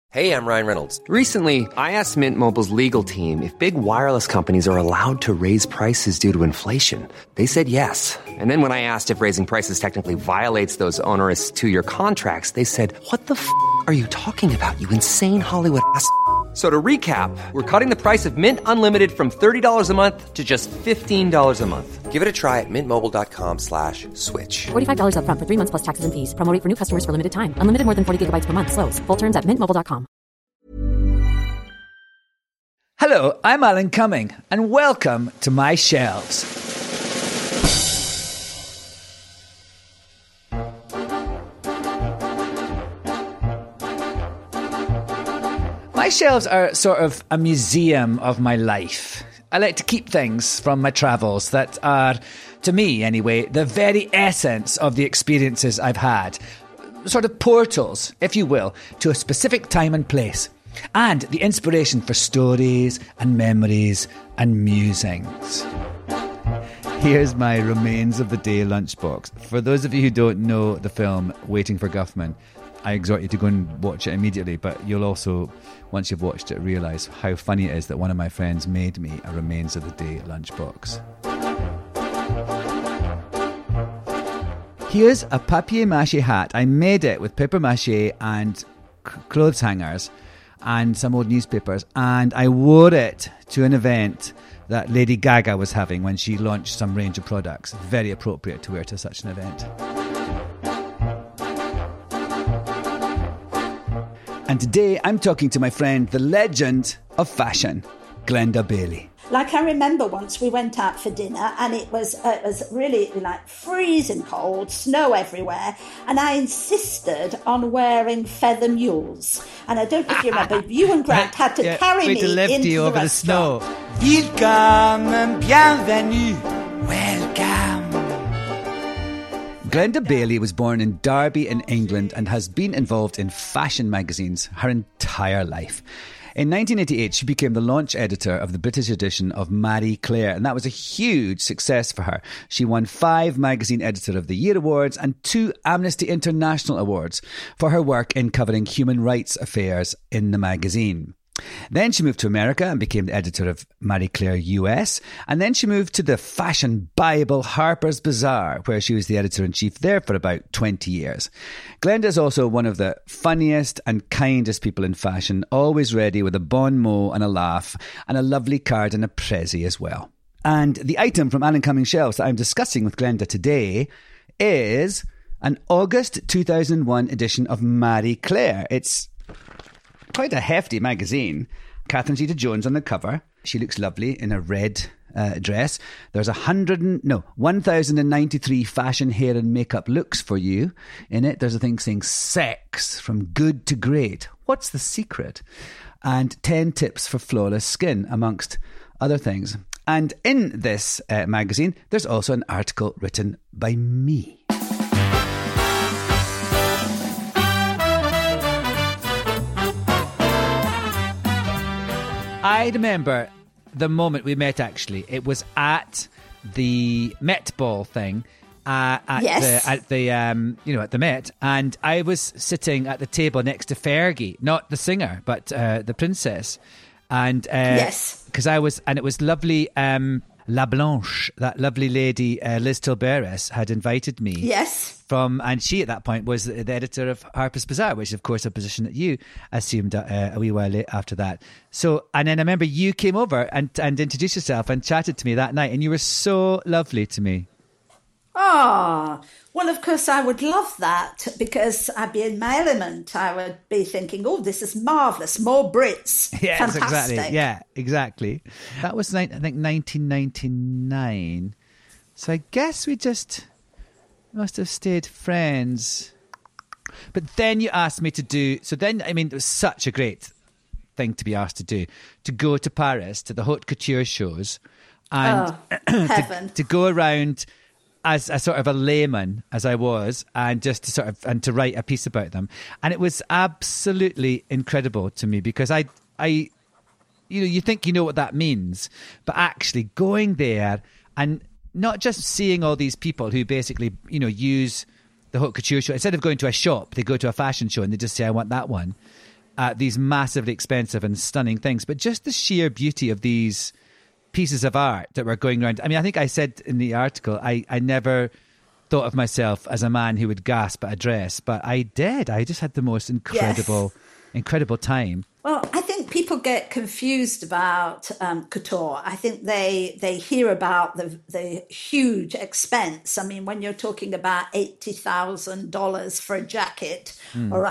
Hey, I'm Ryan Reynolds. Recently, I asked Mint Mobile's legal team if big wireless companies are allowed to raise prices due to inflation. They said yes. And then when I asked if raising prices technically violates those onerous two-year contracts, they said, "What the f*** are you talking about, you insane Hollywood ass?" So to recap, we're cutting the price of Mint Unlimited from $30 a month to just $15 a month. Give it a try at mintmobile.com/switch. $45 up front for 3 months plus taxes and fees. Promo rate for new customers for limited time. Unlimited more than 40 gigabytes per month. Slows full terms at mintmobile.com. Hello, I'm Alan Cumming, and welcome to My Shelves. My shelves are sort of a museum of my life. I like to keep things from my travels that are, to me anyway, the very essence of the experiences I've had. Sort of portals, if you will, to a specific time and place. And the inspiration for stories and memories and musings. Here's my Remains of the Day lunchbox. For those of you who don't know the film Waiting for Guffman, I exhort you to go and watch it immediately, but you'll also, once you've watched it, realise how funny it is that one of my friends made me a Remains of the Day lunchbox. Here's a papier-mâché hat. I made it with papier-mâché and clothes hangers and some old newspapers, and I wore it to an event that Lady Gaga was having when she launched some range of products. Very appropriate to wear to such an event. And today I'm talking to my friend, the legend of fashion, Glenda Bailey. Like, I remember once we went out for dinner and it was really like freezing cold, snow everywhere, and I insisted on wearing feather mules. And I don't know if you remember, you and Grant had to carry me to lift into you the over the restaurant. snow. Welcome, bienvenue, welcome. Glenda Bailey was born in Derby in England and has been involved in fashion magazines her entire life. In 1988, she became the launch editor of the British edition of Marie Claire, and that was a huge success for her. She won 5 Magazine Editor of the Year awards and 2 Amnesty International awards for her work in covering human rights affairs in the magazine. Then she moved to America and became the editor of Marie Claire US. And then she moved to the fashion Bible Harper's Bazaar, where she was the editor-in-chief there for about 20 years. Glenda is also one of the funniest and kindest people in fashion, always ready with a bon mot and a laugh, and a lovely card and a prezi as well. And the item from Alan Cumming Shelves that I'm discussing with Glenda today is an August 2001 edition of Marie Claire. It's quite a hefty magazine. Catherine Zeta-Jones on the cover. She looks lovely in a red dress. There's 1,093 fashion, hair and makeup looks for you in it. There's a thing saying sex from good to great. What's the secret? And 10 tips for flawless skin, amongst other things. And in this magazine, there's also an article written by me. I remember the moment we met, actually. It was at the Met Ball thing. At the Met, and I was sitting at the table next to Fergie, not the singer, but the princess, and because it was lovely. La Blanche, that lovely lady, Liz Tilberis, had invited me. Yes. And she at that point was the editor of Harper's Bazaar, which is of course a position that you assumed a wee while after that. So, and then I remember you came over and introduced yourself and chatted to me that night, and you were so lovely to me. Ah, well, of course, I would love that because I'd be in my element. I would be thinking, oh, this is marvellous, more Brits. Yes, fantastic. Exactly. Yeah, exactly. That was, I think, 1999. So I guess we just must have stayed friends. But then you asked me to do... So then, I mean, it was such a great thing to be asked to do, to go to Paris, to the haute couture shows, and heaven. to go around... as a sort of a layman as I was, and just to sort of and to write a piece about them, and it was absolutely incredible to me because I you think you know what that means, but actually going there and not just seeing all these people who basically use the haute couture show, instead of going to a shop, they go to a fashion show and they just say I want that one, these massively expensive and stunning things, but just the sheer beauty of these pieces of art that were going around. I mean, I think I said in the article, I never thought of myself as a man who would gasp at a dress, but I did. I just had the most incredible time. Well, I think people get confused about couture. I think they hear about the huge expense. I mean, when you're talking about $80,000 for a jacket or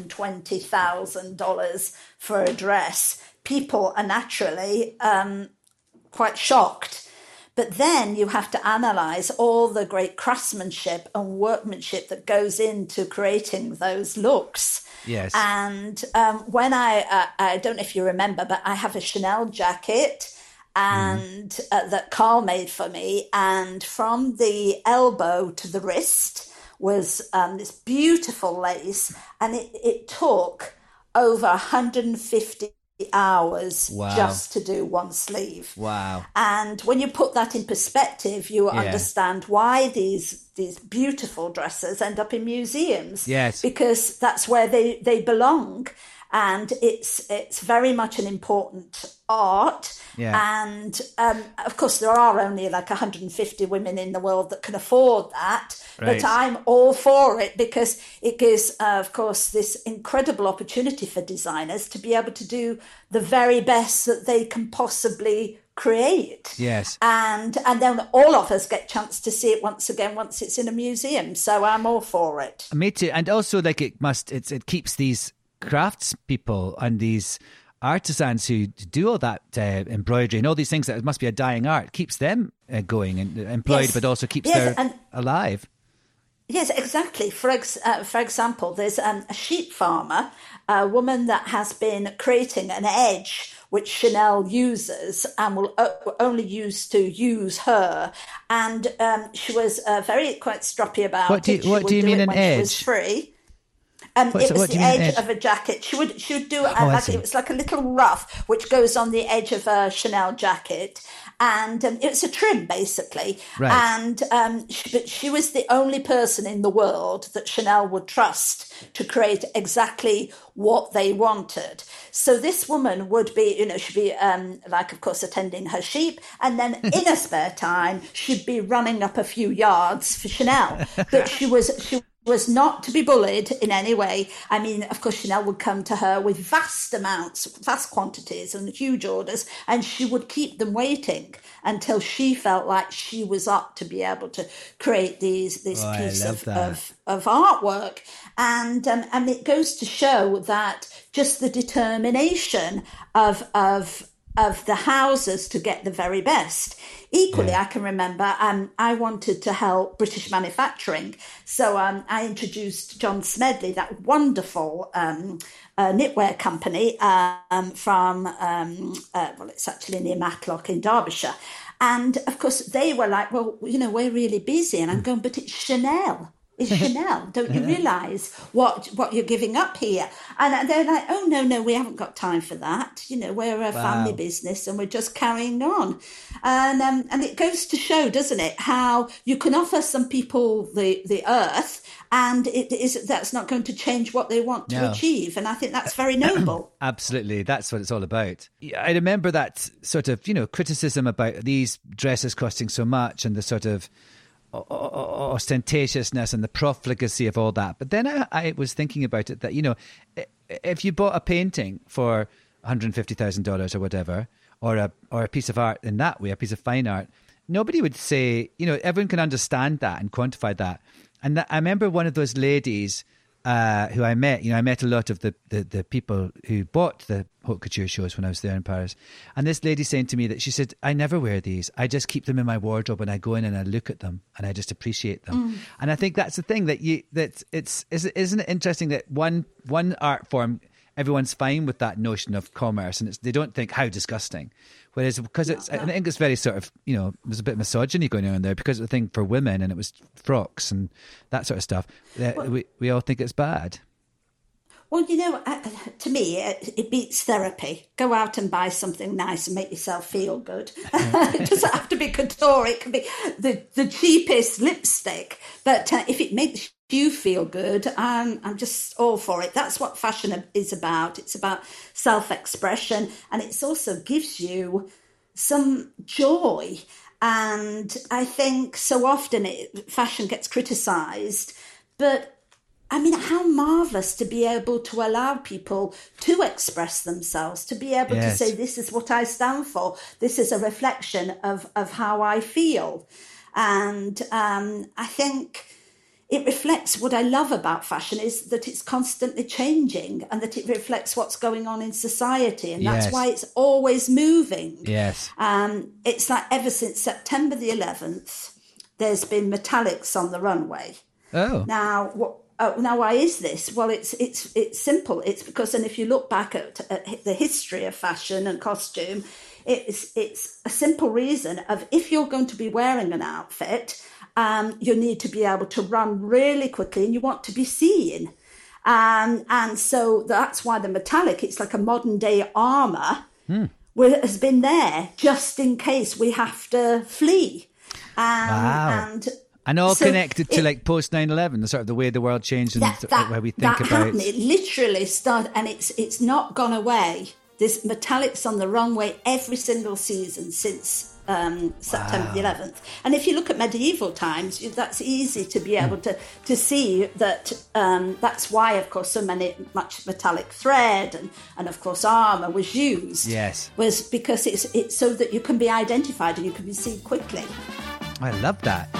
$120,000 for a dress, people are naturally quite shocked. But then you have to analyse all the great craftsmanship and workmanship that goes into creating those looks. Yes. And when I don't know if you remember, but I have a Chanel jacket and that Carl made for me. And from the elbow to the wrist was this beautiful lace. And it took over 150 hours just to do one sleeve. Wow. And when you put that in perspective, you understand why these beautiful dresses end up in museums. Yes. Because that's where they belong. And it's very much an important art. Yeah. And of course, there are only like 150 women in the world that can afford that. Right. But I'm all for it because it gives, of course, this incredible opportunity for designers to be able to do the very best that they can possibly create. Yes. And then all of us get a chance to see it once again once it's in a museum. So I'm all for it. Me too. And also, like, it keeps these craftspeople and these artisans who do all that embroidery and all these things that it must be a dying art, keeps them going and employed, Yes. but also keeps Yes, them alive. Yes, exactly. For example, there's a sheep farmer, a woman that has been creating an edge which Chanel uses and will only use her. And she was quite stroppy about What do you mean an edge? She was free. It was the edge of a jacket. She would do it it was like a little ruff which goes on the edge of a Chanel jacket, and it's a trim basically. Right. And but she was the only person in the world that Chanel would trust to create exactly what they wanted. So this woman would be, she'd be like, of course, attending her sheep, and then in her spare time she'd be running up a few yards for Chanel. But she was not to be bullied in any way. I mean, of course, Chanel would come to her with vast quantities and huge orders, and she would keep them waiting until she felt like she was up to be able to create this piece of artwork. And it goes to show that just the determination of the houses to get the very best. Equally, I can remember I wanted to help British manufacturing. So I introduced John Smedley, that wonderful knitwear company it's actually near Matlock in Derbyshire. And of course, they were like, well, we're really busy. And I'm going, but it's Chanel. It's Chanel. Don't you realise what you're giving up here? And they're like, oh, no, we haven't got time for that. We're a family business and we're just carrying on. And it goes to show, doesn't it, how you can offer some people the earth and that's not going to change what they want to achieve. And I think that's very noble. Absolutely. That's what it's all about. I remember that sort of, criticism about these dresses costing so much and the sort of ostentatiousness and the profligacy of all that. But then I was thinking about it that, if you bought a painting for $150,000 or whatever, or a piece of art in that way, a piece of fine art, nobody would say, everyone can understand that and quantify that. And I remember one of those ladies who I met, I met a lot of the people who bought the haute couture shows when I was there in Paris. And this lady saying to me that she said, I never wear these. I just keep them in my wardrobe and I go in and I look at them and I just appreciate them. And I think that's the thing isn't it interesting that one art form, everyone's fine with that notion of commerce and they don't think how disgusting. Whereas because I think it's very sort of, there's a bit of misogyny going on there because it's a thing for women and it was frocks and that sort of stuff. We all think it's bad. Well, to me, it beats therapy. Go out and buy something nice and make yourself feel good. It doesn't have to be couture. It can be the cheapest lipstick. But if it makes you feel good, I'm just all for it. That's what fashion is about. It's about self-expression, and it also gives you some joy. And I think so often fashion gets criticised, but I mean, how marvellous to be able to allow people to express themselves, to be able to say, this is what I stand for. This is a reflection of how I feel. And I think it reflects what I love about fashion is that it's constantly changing and that it reflects what's going on in society. And that's why it's always moving. Yes. It's like ever since September the 11th, there's been metallics on the runway. Oh. Now, why is this? Well, it's simple. It's because, and if you look back at the history of fashion and costume, it's a simple reason of if you're going to be wearing an outfit, you need to be able to run really quickly and you want to be seen. And so that's why the metallic, it's like a modern day armour, has been there just in case we have to flee. Wow. And all so connected to like post 9/11, the sort of the way the world changed and where we think about happened. It literally started, and it's not gone away. There's metallics on the runway every single season since September the 11th. And if you look at medieval times, that's easy to be able to see that. That's why, of course, much metallic thread and of course armour was used. Yes, was because it's so that you can be identified and you can be seen quickly. I love that.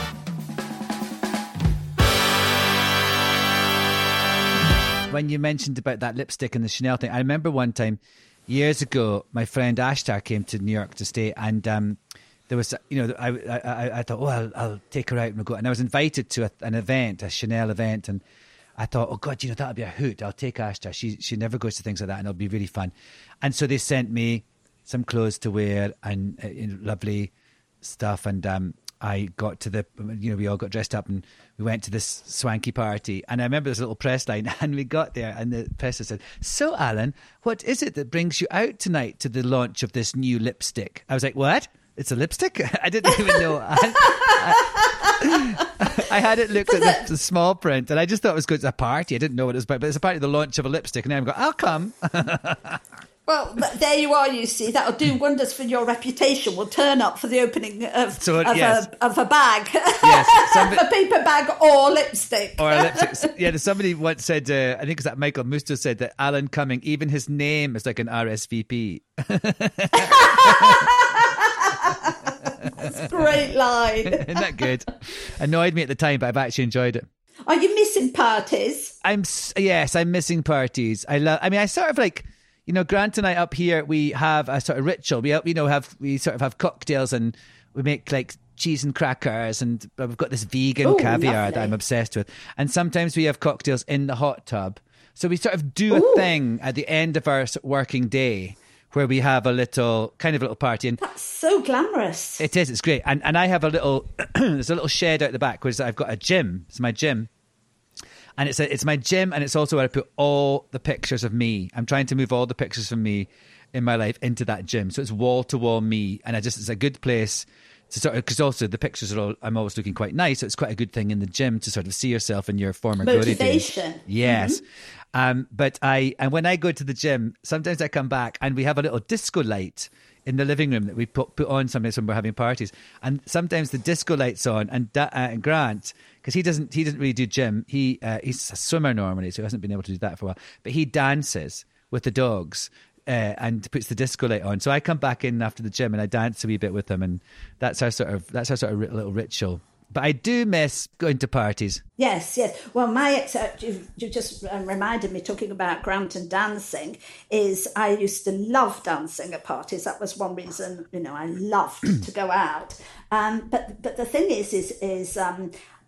When you mentioned about that lipstick and the Chanel thing, I remember one time years ago, my friend Ashtar came to New York to stay, and there was, I thought, I'll take her out and we'll go. And I was invited to an event, a Chanel event, and I thought, oh God, that'll be a hoot. I'll take Ashtar. She never goes to things like that, and it'll be really fun. And so they sent me some clothes to wear and lovely stuff, and I got to we all got dressed up and we went to this swanky party. And I remember this little press line, and we got there and the presser said, "So Alan, what is it that brings you out tonight to the launch of this new lipstick?" I was like, "What? It's a lipstick?" I didn't even know. I hadn't looked at the small print, and I just thought it was good. It's a party. I didn't know what it was about, but it's a party, the launch of a lipstick. And then I'm going, "I'll come." Well, there you are, you see. That'll do wonders for your reputation. We'll turn up for the opening of a bag. Yes, a paper bag or lipstick. Or a lipstick. Yeah, somebody once said, I think it was that Michael Musto said that Alan Cumming, even his name is like an RSVP. That's a great line. Isn't that good? Annoyed me at the time, but I've actually enjoyed it. Are you missing parties? I'm missing parties. I sort of like... Grant and I up here, we have a sort of ritual. We sort of have cocktails and we make like cheese and crackers, and we've got this vegan caviar lovely. That I'm obsessed with. And sometimes we have cocktails in the hot tub. So we sort of do a thing at the end of our working day where we have a little party. And that's so glamorous. It is. It's great. And I have there's a little shed out the back where I've got a gym. It's my gym. And it's my gym, and it's also where I put all the pictures of me. I'm trying to move all the pictures of me in my life into that gym. So it's wall-to-wall me. And it's a good place to sort of, because also the pictures I'm always looking quite nice. So it's quite a good thing in the gym to sort of see yourself in your former glory days. Motivation. Yes. Mm-hmm. But when I go to the gym, sometimes I come back and we have a little disco light in the living room that we put on sometimes when we're having parties. And sometimes the disco light's on, and Grant, because he doesn't really do gym. He's a swimmer normally, so he hasn't been able to do that for a while. But he dances with the dogs and puts the disco light on. So I come back in after the gym and I dance a wee bit with him, and that's our sort of little ritual. But I do miss going to parties. Yes. Well, you just reminded me, talking about Grant and dancing, is I used to love dancing at parties. That was one reason, I loved to go out. But the thing is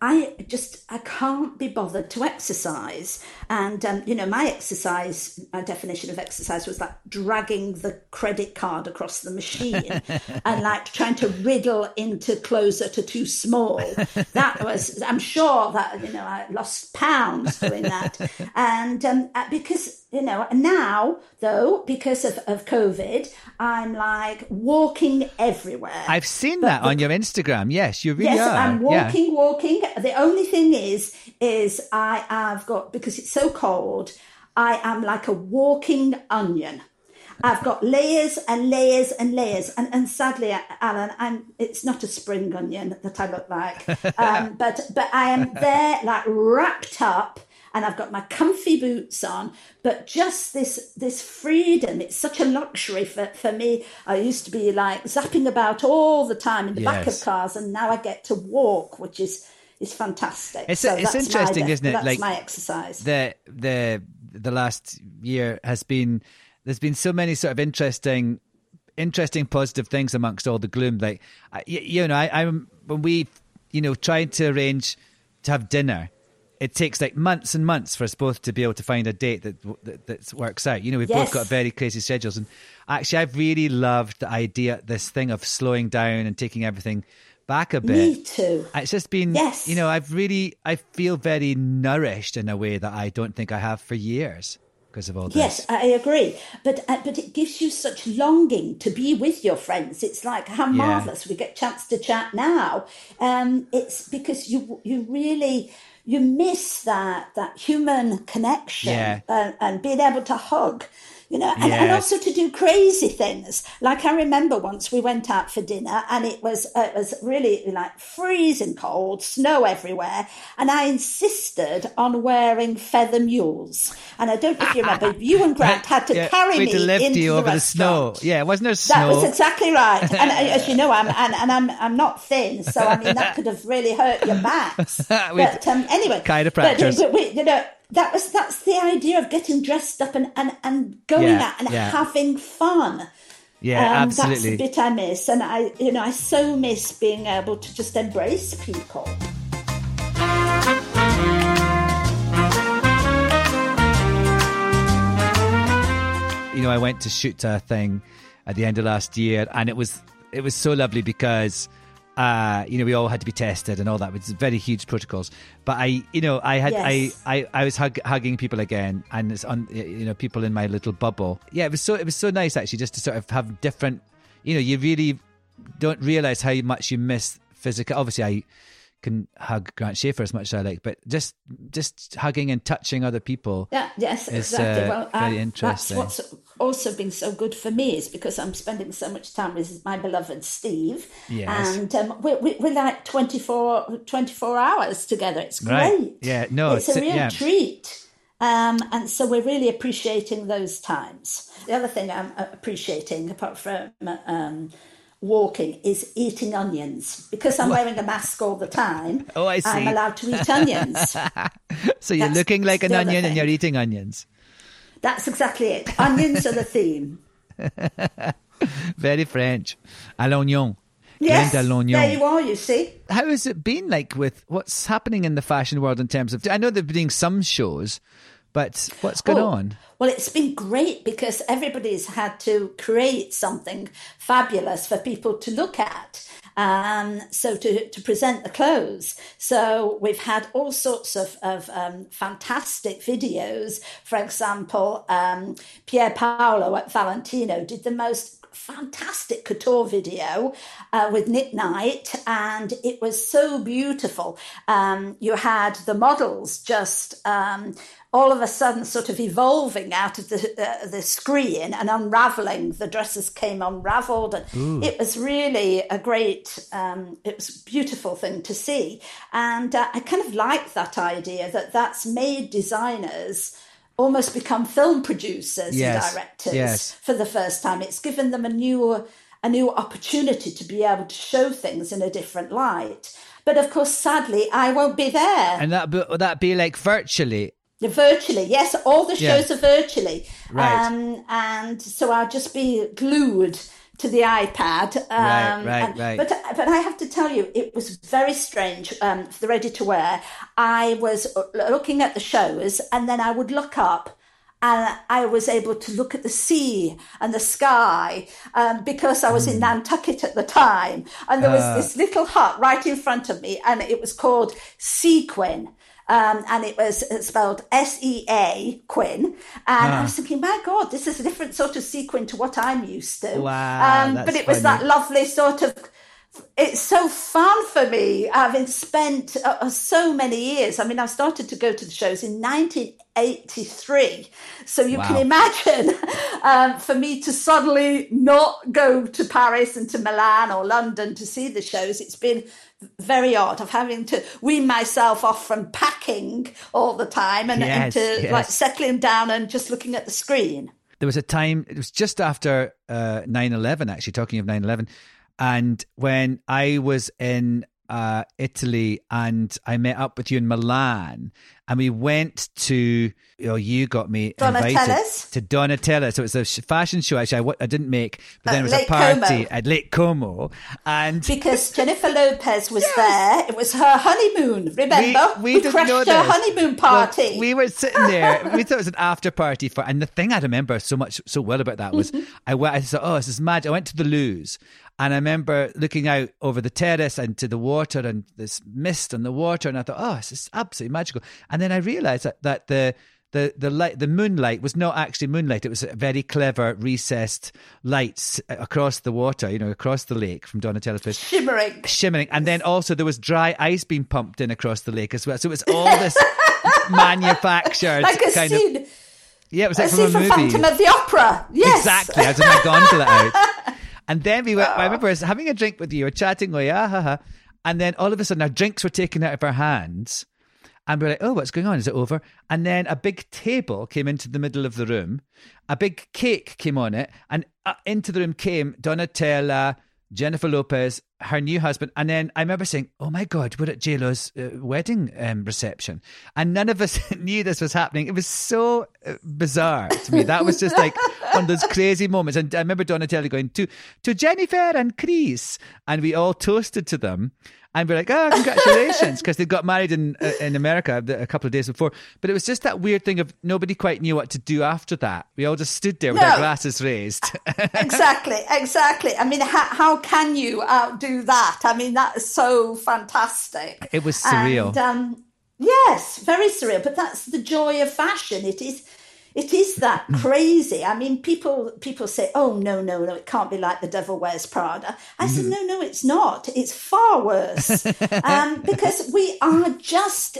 I can't be bothered to exercise. And, my definition of exercise was like dragging the credit card across the machine and like trying to wriggle into closer to too small. I'm sure that, I lost pounds doing that. And because, now, though, because of COVID, I'm like walking everywhere. I've seen that on your Instagram. Yes, you really are. Yes, I'm walking. The only thing is I have got, because it's so cold, I am like a walking onion. I've got layers and layers and layers. And sadly, Alan, it's not a spring onion that I look like. But I am there like wrapped up, and I've got my comfy boots on, but just this freedom, it's such a luxury for me. I used to be like zapping about all the time in the back of cars, and now I get to walk, which is fantastic. It's interesting, isn't it? That's like my exercise. The last year there's been so many sort of interesting positive things amongst all the gloom. Like, I'm when we, tried to arrange to have dinner, it takes like months and months for us both to be able to find a date that works out. We've both got very crazy schedules. And actually, I've really loved the idea, this thing of slowing down and taking everything back a bit. Me too. It's just been, I feel very nourished in a way that I don't think I have for years because of all this. Yes, I agree. But it gives you such longing to be with your friends. It's like, how marvellous we get a chance to chat now. It's because you really... You miss that human connection and being able to hug, and also to do crazy things. Like I remember once we went out for dinner and it was really like freezing cold, snow everywhere. And I insisted on wearing feather mules. And I don't know if you remember, you and Grant had to carry me to lift into you the over restaurant. the snow. Yeah, wasn't there snow? That was exactly right. And as you know, I'm not thin. So, I mean, that could have really hurt your backs. But anyway. Chiropractors. That's the idea of getting dressed up and going out and having fun. Yeah, absolutely. That's the bit I miss, and I so miss being able to just embrace people. I went to shoot a thing at the end of last year, and it was so lovely because we all had to be tested and all that. It's very huge protocols. But I was hugging people again, and it's on, people in my little bubble. Yeah, it was so nice actually, just to sort of have different. You really don't realize how much you miss physical. Obviously, I can hug Grant Schaefer as much as I like, but just hugging and touching other people. Yeah, yes, is, exactly. Very interesting. That's what's also been so good for me, is because I'm spending so much time with my beloved Steve. Yes. And we're like 24 hours together. It's great. Right. Yeah, no, it's a real treat. And so we're really appreciating those times. The other thing I'm appreciating, apart from walking, is eating onions. Because I'm wearing a mask all the time. Oh, I see. I'm allowed to eat onions. So you're looking like an onion and you're eating onions. That's exactly it. Onions are the theme. Very French. À l'oignon. Yes, there you are, you see. How has it been like with what's happening in the fashion world in terms of... I know they're doing some shows, but what's going on? Well, it's been great because everybody's had to create something fabulous for people to look at. So to present the clothes. So we've had all sorts of fantastic videos. For example, Pier Paolo at Valentino did the most fantastic couture video with Nick Knight, and it was so beautiful. You had the models just all of a sudden sort of evolving out of the screen and unraveling. The dresses came unraveled, and it was really a great, it was a beautiful thing to see. And I kind of like that idea that's made designers almost become film producers and directors for the first time. It's given them a new opportunity to be able to show things in a different light. But of course, sadly, I won't be there. And that be like virtually. Virtually, yes. All the shows are virtually. Right. And so I'll just be glued to the iPad. Right. But I have to tell you, it was very strange for the Ready to Wear. I was looking at the shows and then I would look up and I was able to look at the sea and the sky because I was in Nantucket at the time. And there was this little hut right in front of me and it was called Sequin. And it was spelled SEA, Quinn. And I was thinking, my God, this is a different sort of sequin to what I'm used to. Wow, but it was that lovely sort of, it's so fun for me, having spent so many years. I mean, I started to go to the shows in 1983. So you can imagine for me to suddenly not go to Paris and to Milan or London to see the shows, it's been very odd of having to wean myself off from packing all the time and into like settling down and just looking at the screen. There was a time, it was just after 9/11, actually, talking of 9/11, and when I was in Italy and I met up with you in Milan and we went to, you got me invited to Donatella. So it was a fashion show, actually, I didn't make, but then it was Lake a party Como. at Lake Como. And because Jennifer Lopez was there. It was her honeymoon, remember? We didn't crashed know her this. honeymoon party. Well, we were sitting there. We thought it was an after party and the thing I remember so well about that was I thought, oh, this is magic. I went to the Louvre. And I remember looking out over the terrace and to the water and this mist on the water, and I thought, oh, this is absolutely magical. And then I realised that the light, the moonlight was not actually moonlight. It was a very clever recessed lights across the water, across the lake from Donatella's place. Shimmering. And then also there was dry ice being pumped in across the lake as well. So it was all this manufactured like a kind scene. of... Yeah, it was like from a movie. Phantom of the Opera. Yes. Exactly. I was in my gondola out. And then we were, I remember us having a drink with you, we were chatting away, and then all of a sudden our drinks were taken out of our hands and we were like, oh, what's going on? Is it over? And then a big table came into the middle of the room, a big cake came on it, and into the room came Donatella, Jennifer Lopez, her new husband. And then I remember saying, oh my God, we're at J-Lo's wedding reception. And none of us knew this was happening. It was so bizarre to me. That was just like one of those crazy moments. And I remember Donatella going to Jennifer and Chris. And we all toasted to them. And we're like, oh, congratulations, because they got married in America a couple of days before. But it was just that weird thing of nobody quite knew what to do after that. We all just stood there with our glasses raised. Exactly. I mean, how can you outdo that? I mean, that is so fantastic. It was surreal. And, yes, very surreal. But that's the joy of fashion. It is that crazy. I mean, people say, oh, no, it can't be like The Devil Wears Prada. I said, no, it's not. It's far worse. Because we are just,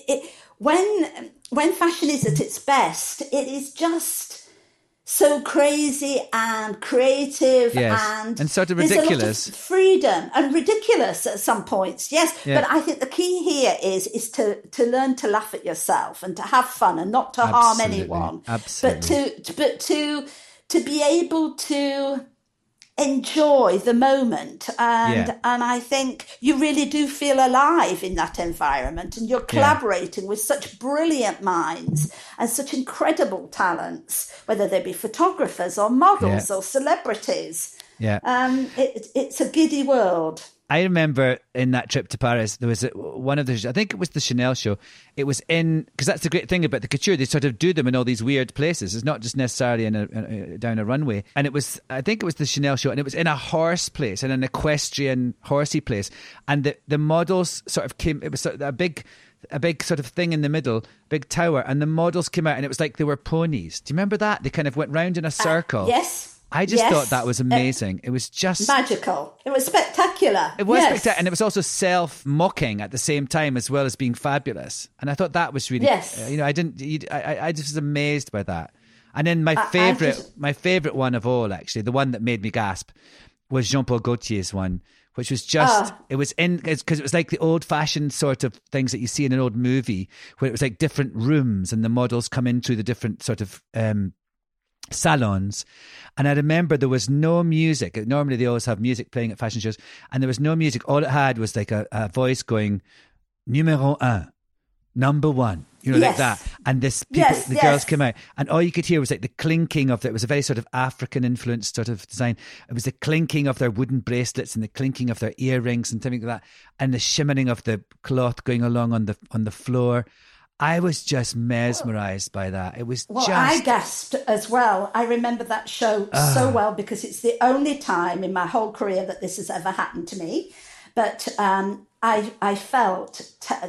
when fashion is at its best, it is just so crazy and creative and sort of ridiculous. There's a lot of freedom and ridiculous at some points, yes. Yeah. But I think the key here is to learn to laugh at yourself and to have fun and not to harm anyone. Absolutely. But to be able to enjoy the moment. And I think you really do feel alive in that environment, and you're collaborating with such brilliant minds and such incredible talents, whether they be photographers or models or celebrities. It's a giddy world. I remember in that trip to Paris, there was one of the, I think it was the Chanel show. It was because that's the great thing about the couture. They sort of do them in all these weird places. It's not just necessarily down a runway. And I think it was the Chanel show, and it was in a horse place, in an equestrian horsey place. And the models sort of came, it was sort of a big sort of thing in the middle, big tower, and the models came out and it was like they were ponies. Do you remember that? They kind of went round in a circle. Yes. I just thought that was amazing. It was just magical. It was spectacular. It was spectacular, and it was also self-mocking at the same time, as well as being fabulous. And I thought that was really, I just was amazed by that. And then my favorite one of all, actually, the one that made me gasp, was Jean-Paul Gaultier's one, which was just, because it was like the old-fashioned sort of things that you see in an old movie, where it was like different rooms and the models come in through the different sort of salons. And I remember there was no music. Normally they always have music playing at fashion shows, and there was no music. All it had was like a voice going, numéro un, number one. you know, like Yes. that. And the Yes, girls came out, and all you could hear was like the clinking of it was a very sort of African influenced sort of design. It was the clinking of their wooden bracelets and the clinking of their earrings and things like that, and the shimmering of the cloth going along on the floor. I was just mesmerised by that. It was I gasped as well. I remember that show so well because it's the only time in my whole career that this has ever happened to me. But I felt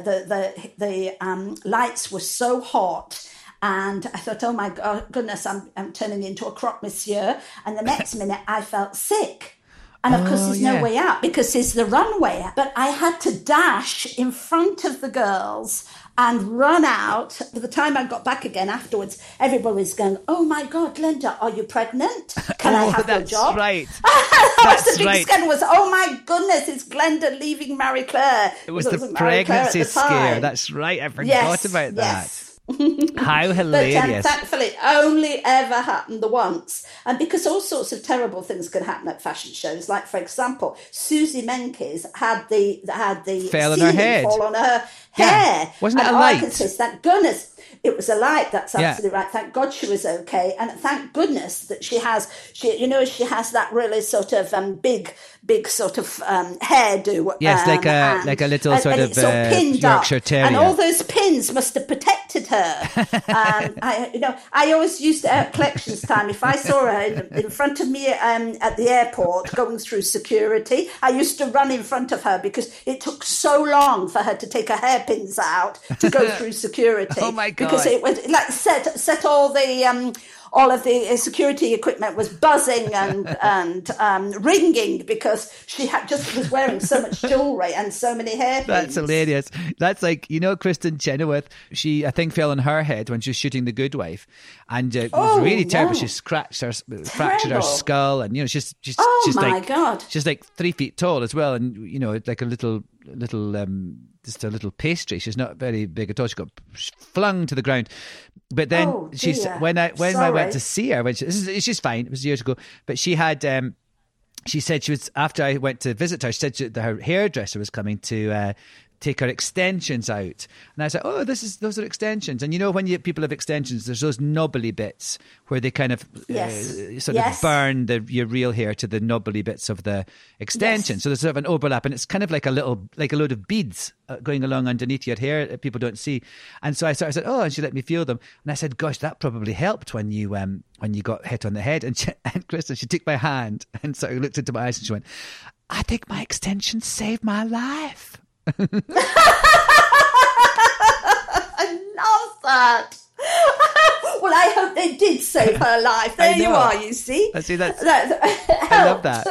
the lights were so hot, and I thought, oh my goodness, I'm turning into a croque monsieur. And the next minute, I felt sick. And of course, there's no way out because there's the runway. But I had to dash in front of the girls and run out. By the time I got back again afterwards, everybody was going, oh my God, Glenda, are you pregnant? Can I have your job? Right. That's the big scandal was, oh my goodness, it's Glenda leaving Marie Claire. It was the pregnancy scare. That's right. I forgot about that. Yes. How hilarious. But thankfully, it only ever happened the once. And because all sorts of terrible things can happen at fashion shows. Like, for example, Susie Menkes had the fell on her head. fall on her Yeah. hair. Wasn't it and a light? I can say, thank goodness. It was a light. That's absolutely right. Thank God she was okay, and thank goodness that she has that really sort of big sort of hairdo. Yes, like a little sort of Yorkshire Terrier. And all those pins must have protected her. I always used at collections time, if I saw her in front of me at the airport going through security, I used to run in front of her because it took so long for her to take her hairpins out to go through security. Oh my God. Because it was like set all of the security equipment was buzzing and ringing because she was wearing so much jewellery and so many hairpins. That's hilarious. That's like, Kristen Chenoweth, she, I think, fell on her head when she was shooting The Good Wife. And it was really terrible. No. She fractured her skull. And, she's God. She's like 3 feet tall as well. And, like a little just a little pastry. She's not very big at all. She got flung to the ground. But then when I went to see her, she's fine. It was years ago. But she had, she said she was, after I went to visit her, she said that her hairdresser was coming to take her extensions out. And I was like, oh, those are extensions. And when people have extensions, there's those knobbly bits where they kind of of burn your real hair to the knobbly bits of the extension. Yes. So there's sort of an overlap, and it's kind of like a load of beads going along underneath your hair that people don't see. And so I said, oh, and she let me feel them. And I said, gosh, that probably helped when you got hit on the head. And Kristen, she took my hand and sort of looked into my eyes and she went, I think my extensions saved my life. I love that. Well, I hope they did save her life. There you are, you see. I see that. I love that.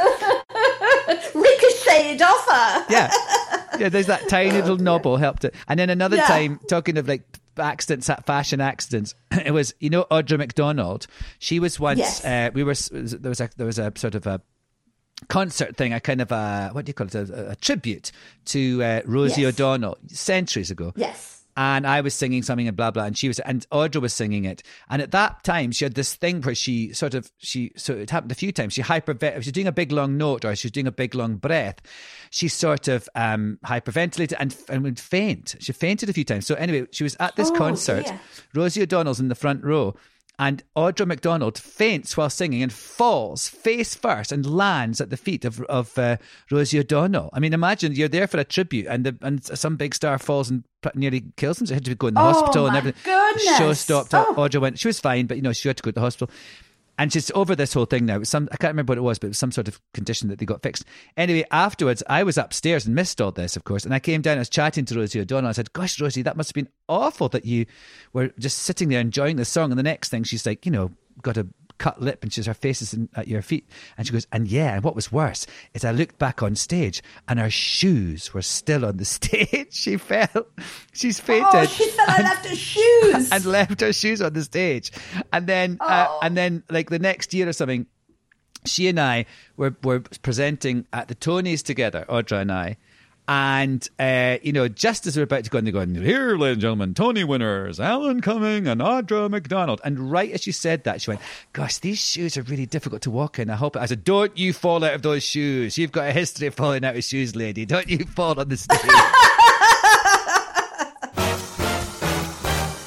Ricocheted off her. Yeah, there's that tiny little knobble helped it. And then another time, talking of like accidents, fashion accidents, it was, Audra McDonald. She was once, there was a sort of a concert thing, a kind of what do you call it, a tribute to Rosie O'Donnell centuries ago. Yes. And I was singing something and blah, blah, and Audra was singing it. And at that time, she had this thing where so it happened a few times. If she was doing a big long note or she was doing a big long breath, she sort of hyperventilated and would faint. She fainted a few times. So anyway, she was at this concert. Dear. Rosie O'Donnell's in the front row. And Audra McDonald faints while singing and falls face first and lands at the feet of Rosie O'Donnell. I mean, imagine you're there for a tribute and some big star falls and nearly kills them. So she had to go in the hospital and everything. Goodness. Show stopped. Audra went. She was fine, but she had to go to the hospital. And she's over this whole thing now. I can't remember what it was, but it was some sort of condition that they got fixed. Anyway, afterwards, I was upstairs and missed all this, of course. And I came down, I was chatting to Rosie O'Donnell. I said, gosh, Rosie, that must have been awful that you were just sitting there enjoying the song. And the next thing, she's like, got a cut lip and her face is at your feet. And she goes, and what was worse is I looked back on stage and her shoes were still on the stage. She fell. She's fainted. Oh, she fell and left her shoes. And left her shoes on the stage. And then, like the next year or something, she and I were presenting at the Tonys together, Audra and I. And, just as we're about to go, and they're going, here, ladies and gentlemen, Tony winners, Alan Cumming and Audra McDonald. And right as she said that, she went, gosh, these shoes are really difficult to walk in. I said, don't you fall out of those shoes. You've got a history of falling out of shoes, lady. Don't you fall on the stage.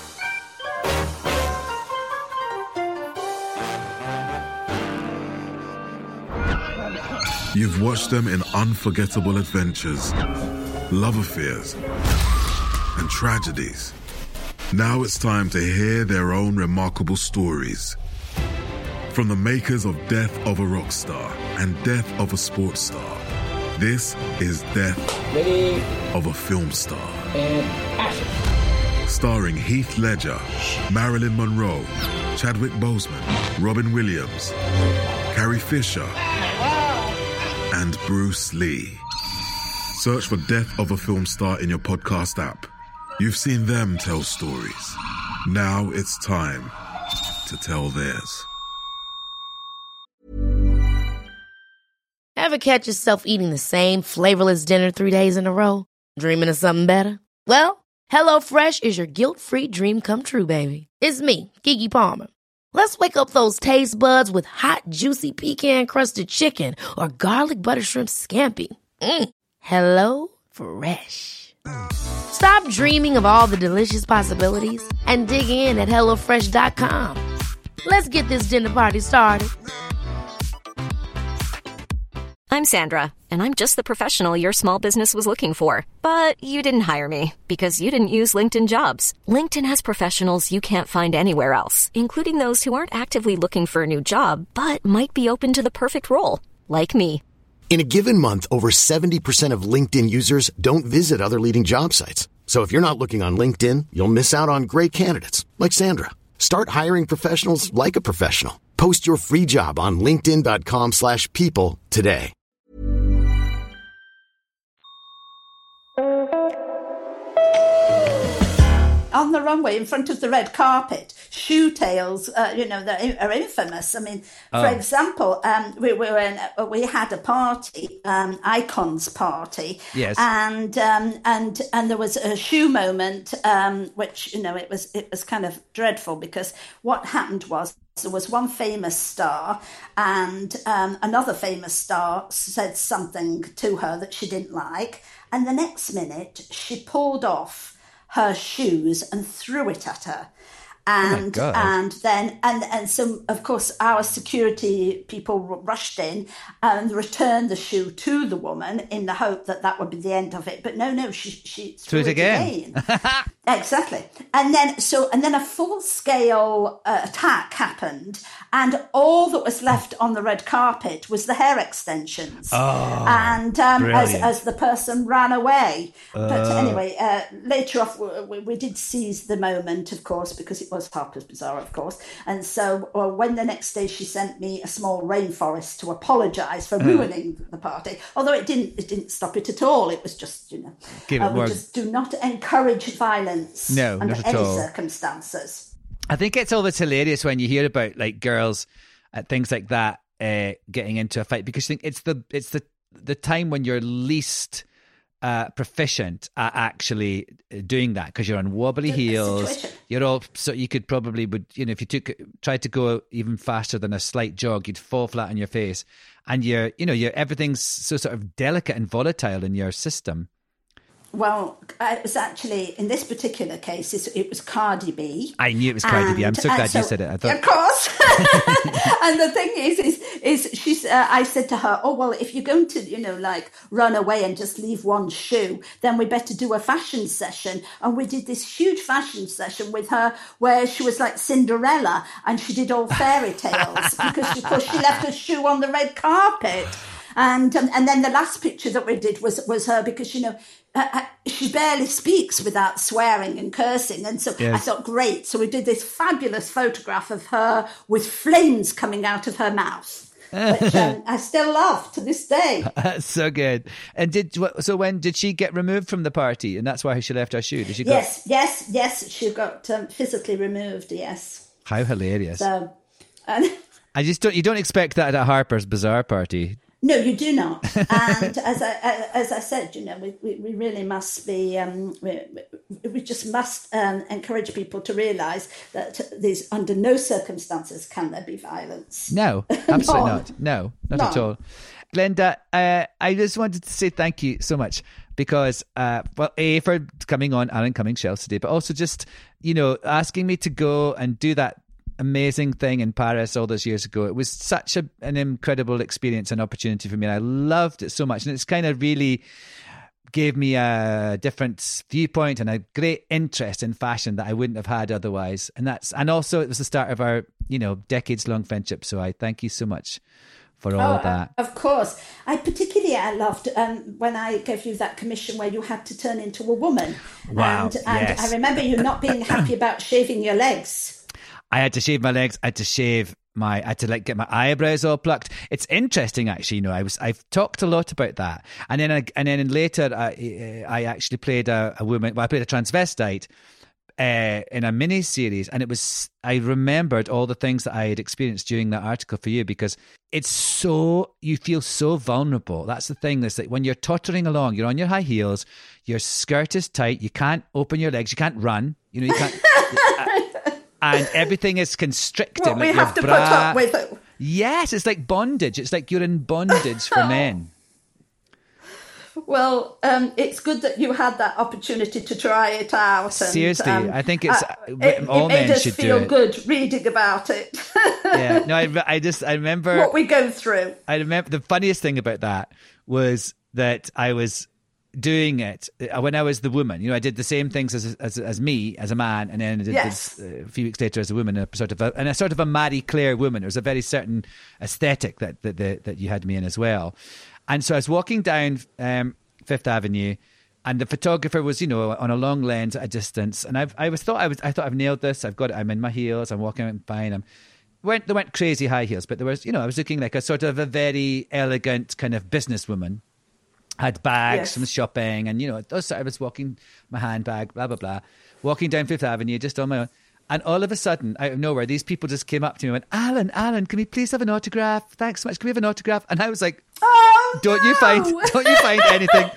You've watched them in unforgettable adventures, love affairs, and tragedies. Now it's time to hear their own remarkable stories. From the makers of Death of a Rock Star and Death of a Sports Star, this is Death of a Film Star. And action. Starring Heath Ledger, Marilyn Monroe, Chadwick Boseman, Robin Williams, Carrie Fisher, and Bruce Lee. Search for Death of a Film Star in your podcast app. You've seen them tell stories. Now it's time to tell theirs. Ever catch yourself eating the same flavorless dinner 3 days in a row? Dreaming of something better? Well, HelloFresh is your guilt-free dream come true, baby. It's me, Keke Palmer. Let's wake up those taste buds with hot, juicy pecan-crusted chicken or garlic butter shrimp scampi. Hello Fresh. Stop dreaming of all the delicious possibilities and dig in at HelloFresh.com. Let's get this dinner party started. I'm Sandra, and I'm just the professional your small business was looking for. But you didn't hire me because you didn't use LinkedIn Jobs. LinkedIn has professionals you can't find anywhere else, including those who aren't actively looking for a new job, but might be open to the perfect role, like me. In a given month, over 70% of LinkedIn users don't visit other leading job sites. So if you're not looking on LinkedIn, you'll miss out on great candidates like Sandra. Start hiring professionals like a professional. Post your free job on linkedin.com/people today. On the runway, in front of the red carpet, shoe tails, are infamous. I mean, for example, we had a party, Icons party, yes, and there was a shoe moment, which it was kind of dreadful, because what happened was there was one famous star, and another famous star said something to her that she didn't like, and the next minute she pulled off her shoes and threw it at her. And so of course our security people rushed in and returned the shoe to the woman in the hope that would be the end of it. But no, she threw it again. Exactly. And then a full-scale attack happened, and all that was left on the red carpet was the hair extensions. As the person ran away. But anyway, later off, we did seize the moment, of course, because it was Harper's Bazaar, of course. And so when the next day she sent me a small rainforest to apologise for ruining the party, although it didn't stop it at all. It was just, we just do not encourage violence. No, under not at any all. Circumstances. I think it's always hilarious when you hear about like girls at things like that getting into a fight, because you think it's the time when you're least proficient at actually doing that, because you're on wobbly heels. You're all, so you could probably if you tried to go even faster than a slight jog, you'd fall flat on your face, and you're everything's so sort of delicate and volatile in your system. Well, it was actually, in this particular case, it was Cardi B. I knew it was Cardi B. I'm so glad you said it. I thought, of course. And the thing is I said to her, oh, well, if you're going to, run away and just leave one shoe, then we better do a fashion session. And we did this huge fashion session with her where she was like Cinderella and she did all fairy tales because she left her shoe on the red carpet. And then the last picture that we did was her, because, she barely speaks without swearing and cursing. And so yes. I thought, great. So we did this fabulous photograph of her with flames coming out of her mouth, which I still love to this day. That's so good. And when did she get removed from the party? And that's why she left her shoe? Did she Yes. She got physically removed, yes. How hilarious. So, you don't expect that at a Harper's Bazaar party. No, you do not. And as I said, we really must be. We just must encourage people to realise that under no circumstances can there be violence. No, absolutely not. No, not at all. Glenda, I just wanted to say thank you so much because, for coming on Alan Cummings Shells today, but also just asking me to go and do that amazing thing in Paris all those years ago. It was such an incredible experience and opportunity for me. And I loved it so much. And it's kind of really gave me a different viewpoint and a great interest in fashion that I wouldn't have had otherwise. And also it was the start of our, decades-long friendship. So I thank you so much for all of that. Of course. I loved when I gave you that commission where you had to turn into a woman. Wow. And yes. I remember you not being happy about shaving your legs. I had to shave my legs. I had to get my eyebrows all plucked. It's interesting, actually. I've talked a lot about that, and then later I actually played a woman. Well, I played a transvestite in a mini series, and I remembered all the things that I had experienced during that article for you, because you feel so vulnerable. That's the thing. That's like when you're tottering along, you're on your high heels, your skirt is tight, you can't open your legs, you can't run. You can't. And everything is constricted. We have to put up with it. Yes, it's like bondage. It's like you're in bondage for men. Well, it's good that you had that opportunity to try it out. And, seriously, I think all men should do it. It made us feel good reading about it. Yeah, no, I remember what we go through. I remember the funniest thing about that was that I was doing it when I was the woman. I did the same things as me as a man, and then I did this a few weeks later as a woman, a sort of a Marie Claire woman. There was a very certain aesthetic that you had me in as well. And so I was walking down Fifth Avenue, and the photographer was on a long lens at a distance, and I thought I've nailed this. I've got it. I'm in my heels. I'm walking out fine. They weren't crazy high heels, but there was I was looking like a sort of a very elegant kind of businesswoman. Had bags from shopping, and I was walking my handbag, blah blah blah, walking down Fifth Avenue just on my own, and all of a sudden, out of nowhere, these people just came up to me and went, Alan, can we please have an autograph? Thanks so much. Can we have an autograph? And I was like, don't you find anything?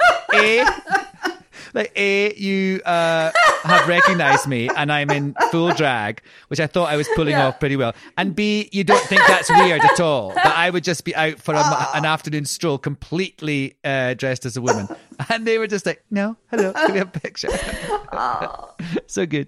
You have recognised me, and I'm in full drag, which I thought I was pulling off pretty well. And B, you don't think that's weird at all, that I would just be out for an afternoon stroll completely dressed as a woman. And they were just like, no, hello, can we have a picture? So good.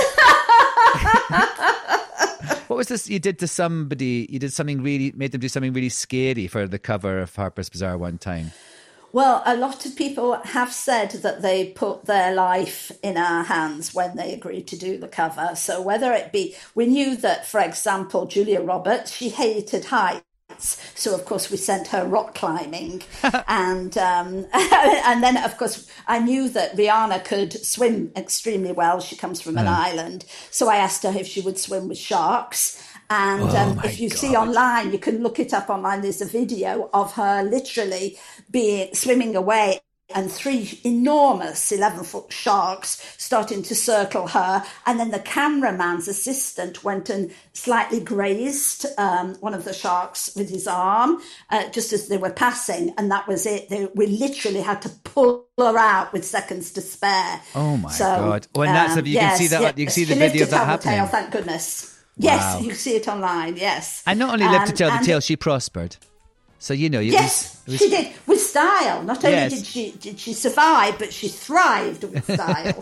What was this you did to somebody? You did made them do something really scary for the cover of Harper's Bazaar one time. Well, a lot of people have said that they put their life in our hands when they agreed to do the cover. So whether it be, we knew that, for example, Julia Roberts, she hated heights. So, of course, we sent her rock climbing. and then, of course, I knew that Rihanna could swim extremely well. She comes from an island. So I asked her if she would swim with sharks. And if you see online, you can look it up online. There's a video of her literally swimming away, and 3 enormous 11-foot sharks starting to circle her. And then the cameraman's assistant went and slightly grazed one of the sharks with his arm just as they were passing. And that was it. We literally had to pull her out with seconds to spare. Oh, my God. Oh, and that's you can see that. You can see the video of that happening. Tale, thank goodness. Wow. Yes, you can see it online, yes. And not only lived to tell the tale, she prospered. So, she did, with style. Not only did she survive, but she thrived with style.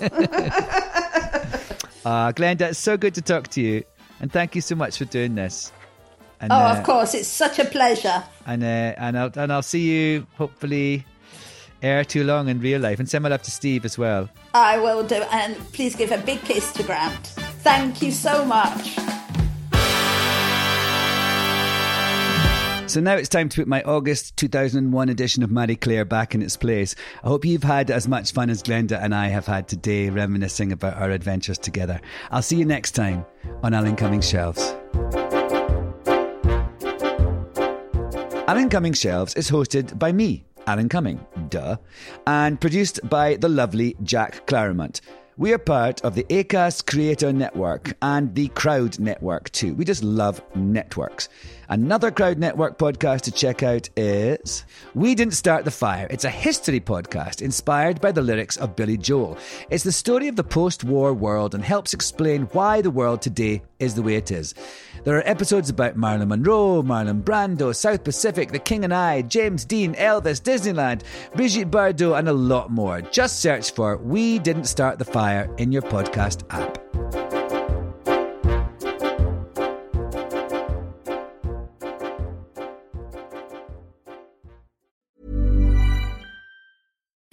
Glenda, it's so good to talk to you. And thank you so much for doing this. And, of course, it's such a pleasure. And I'll see you, hopefully, ere too long in real life. And send my love to Steve as well. I will do. And please give a big kiss to Grant. Thank you so much. So now it's time to put my August 2001 edition of Marie Claire back in its place. I hope you've had as much fun as Glenda and I have had today reminiscing about our adventures together. I'll see you next time on Alan Cummings Shelves. Alan Cummings Shelves is hosted by me, Alan Cumming, and produced by the lovely Jack Claremont. We are part of the Acast Creator Network and the Crowd Network too. We just love networks. Another Crowd Network podcast to check out is We Didn't Start the Fire. It's a history podcast inspired by the lyrics of Billy Joel. It's the story of the post-war world and helps explain why the world today is the way it is. There are episodes about Marilyn Monroe, Marlon Brando, South Pacific, The King and I, James Dean, Elvis, Disneyland, Brigitte Bardot, and a lot more. Just search for We Didn't Start the Fire in your podcast app.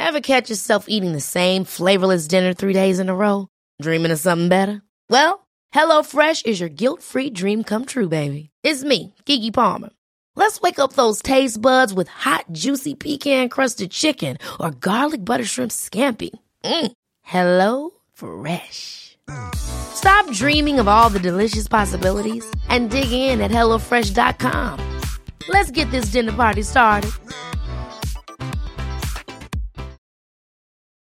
Ever catch yourself eating the same flavorless dinner 3 days in a row? Dreaming of something better? Well, HelloFresh is your guilt-free dream come true, baby. It's me, Keke Palmer. Let's wake up those taste buds with hot, juicy pecan-crusted chicken or garlic butter shrimp scampi. Hello Fresh. Stop dreaming of all the delicious possibilities and dig in at HelloFresh.com. Let's get this dinner party started.